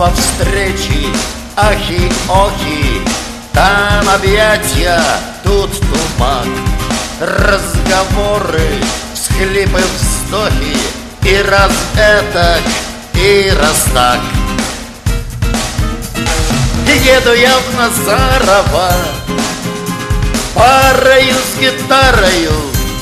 снова встречи, ахи-охи. Там объятия, тут туман, разговоры, всхлипы, вздохи. И раз этак, и раз так. Еду я в Назарово, парою с гитарою.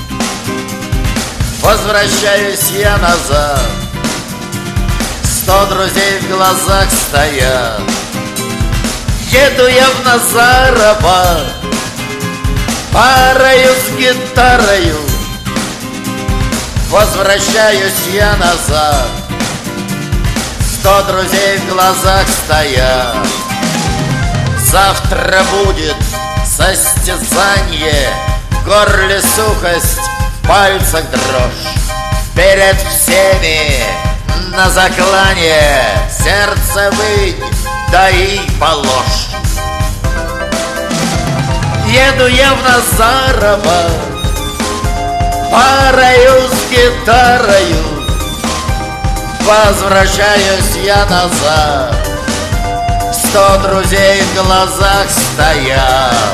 Возвращаюсь я назад, 100 друзей в глазах стоят. Еду я в Назарово, парою с гитарою. Возвращаюсь я назад, 100 друзей в глазах стоят. Завтра будет состязание, в горле сухость, в пальцах дрожь. Перед всеми на заклание, сердце вынь, да и положь. Еду я в Назарово, парою с гитарою. Возвращаюсь я назад, 100 друзей в глазах стоят.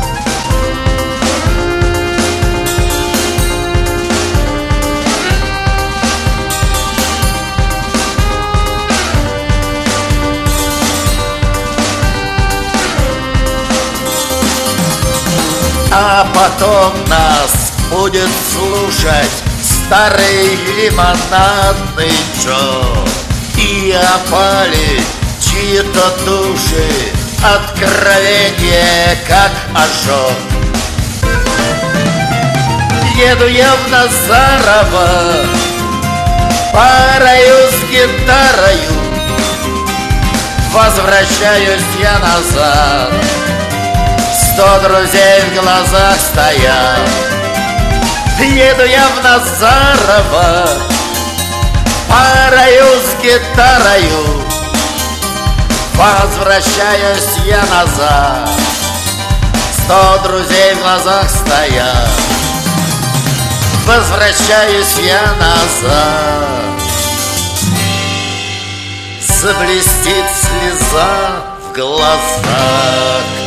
А потом нас будет слушать старый лимонадный Джо и опалить чьи-то души, откровение как ожог. Еду я в Назарово, парою с гитарою. Возвращаюсь я назад, 100 друзей в глазах стоят. Еду я в Назарово, парою с гитарою. Возвращаюсь я назад, 100 друзей в глазах стоят. Возвращаюсь я назад, заблестит слеза в глазах.